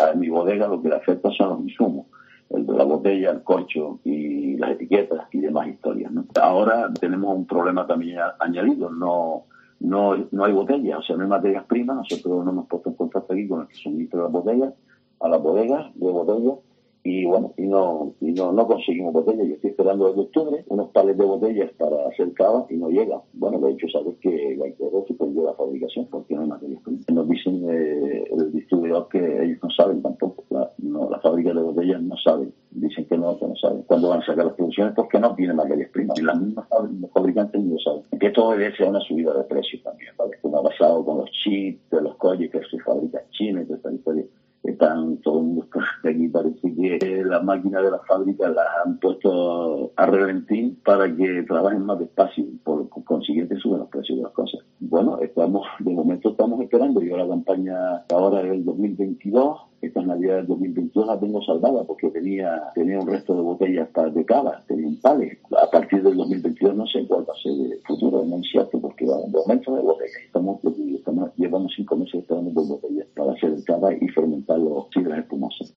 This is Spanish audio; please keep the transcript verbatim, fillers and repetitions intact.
a mi bodega lo que le afecta son los insumos, el de la botella, el corcho y las etiquetas y demás historias, ¿no? Ahora tenemos un problema también añadido, no no no hay botellas, o sea, no hay materias primas. Nosotros nos hemos puesto en contacto aquí con el que suministra las botellas, a las bodegas de botellas, y bueno, y no y no, no conseguimos botellas. Yo estoy esperando desde octubre unos pales de botellas para hacer cava y no llegan. Bueno, de hecho, sabes que Gaitero suspendió la fabricación porque no hay materias primas. Nos dicen eh, el distribuidor que ellos no saben tampoco, la, no, la fábrica de botellas no saben, dicen que no, que no saben cuándo van a sacar las producciones porque no tienen materias primas, y las mismas los fabricantes no lo saben. Que esto obedece a una subida de precios también, ¿vale? Como ha pasado con los chips de los coches que se fabrican en China y toda esta historia. Están todo el mundo aquí, parece que las máquinas de las fábricas las han puesto a reventín para que trabajen más despacio, por consiguiente suben los precios de las cosas. Bueno, estamos, de momento estamos esperando. Yo la campaña ahora del dos mil veintidós, esta Navidad del dos mil veintidós la tengo salvada porque tenía tenía un resto de botellas para de cava, tenía un pales. A partir del dos mil veintidós no sé cuál va a ser el futuro, no es incierto, porque va de aumento de botellas. Estamos, estamos, llevamos cinco meses esperando por botellas para hacer el cava y fermentar los sidras espumosos.